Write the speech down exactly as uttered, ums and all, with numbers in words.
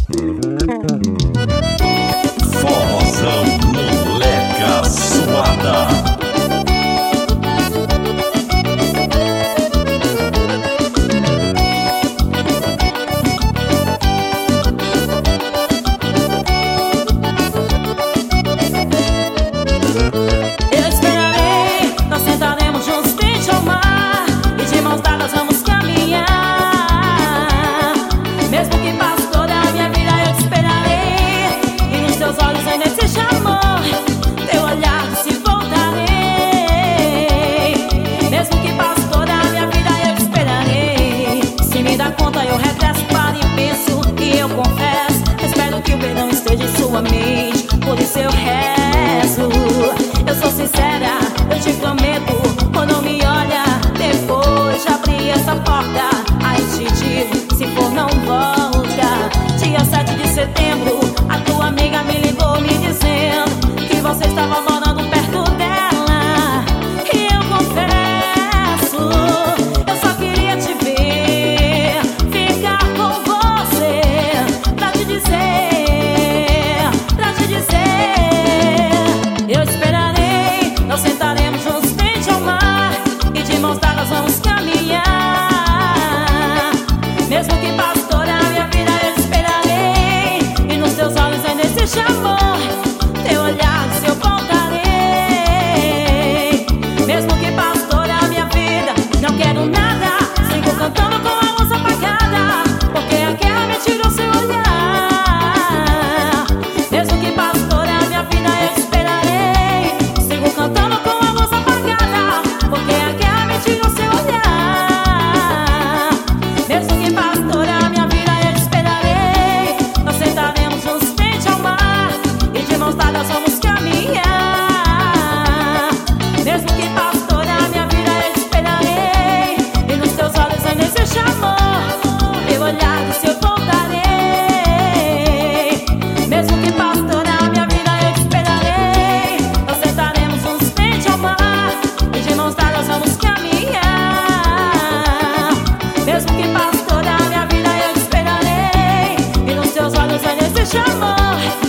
Forrozão, moleca suada. Por isso eu rezo. Eu sou sincera, eu te prometo. Quando me olha, depois de abrir essa porta, aí te digo, se for não volta. Dia sete de setembro, a tua amiga me ligou me dizendo que você estava morando perto dela. E eu confesso, eu só queria te ver, ficar com você, pra te dizer. Eu esperarei, nós sentaremos juntos frente ao mar e de mãos dadas vamos caminhar. Mesmo que passe toda a minha vida eu te esperarei, e nos teus olhos ainda existe amor. Teu olhar se eu voltarei. Mesmo que passe toda a minha vida, não quero nada, sigo cantando com a luz apagada, porque a guerra me tirou seu olhar. Mesmo que passe toda a minha vida eu te esperarei, cantando com a luz apagada, porque a guerra me tirou seu olhar. Mesmo que passe toda a minha vida eu te esperarei, nós sentaremos juntos frente ao mar e de mãos dadas vamos caminhar. Mesmo que passe toda a minha vida eu te esperarei, e nos teus olhos ainda existe amor. Meu olhar do seu voltarei. Mesmo que passe toda a minha vida eu te esperarei, nós sentaremos juntos frente ao mar e de mãos dadas vamos caminhar. Mesmo que passe toda a minha vida eu te esperarei, e nos teus olhos ainda existe amor.